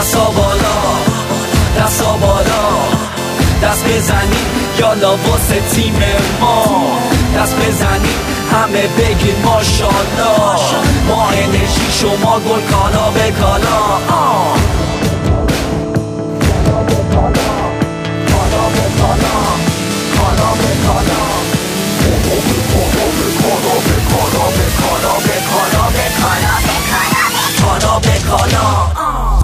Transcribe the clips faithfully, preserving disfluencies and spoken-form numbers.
دستا بالا دستا بالا دست بزنیم یالا واسه تیم ما دست بزنیم همه بگید ماشالله ما انرژی شما گل کالا به کالا آه. کالا به کالا کالا به کالا کالا به کالا به کالا به کالا به کالا به کالا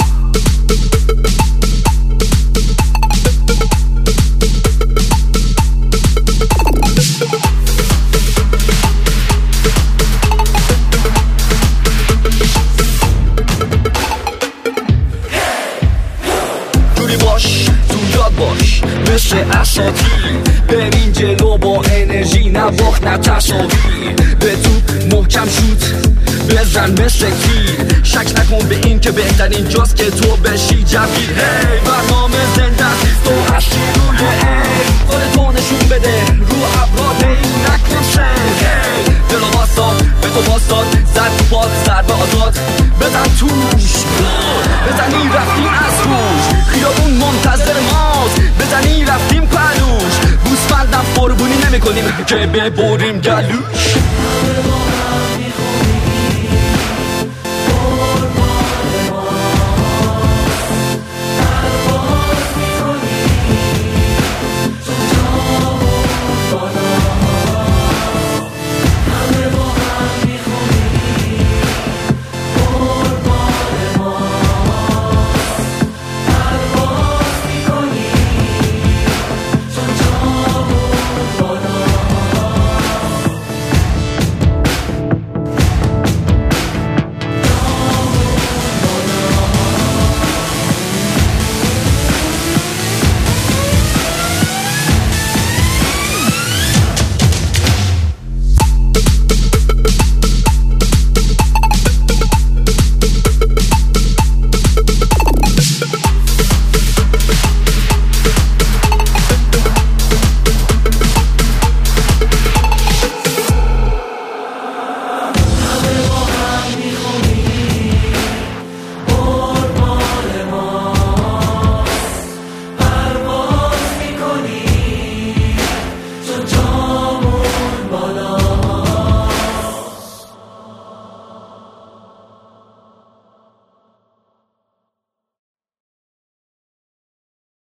باش مثل اساطیر برین جلو با انرژی نه باخت نه تصاویر به تو محکم شد بزن مثل تیر شک نکن به این که بهترین جاست که تو بشی جویر هی برنامه زنده تو هستی روی ای خودتو نشون بده رو ابراد هی نکن سنگ هی دل واسا به تو باستاد زد تو پاد ضربه آزاد بزن توش بزنی رفتیم از روش خیابون منتظر ماست بزنی رفتیم پلوش بوسفندم قربونی نمی کنیم که ببریم گلوش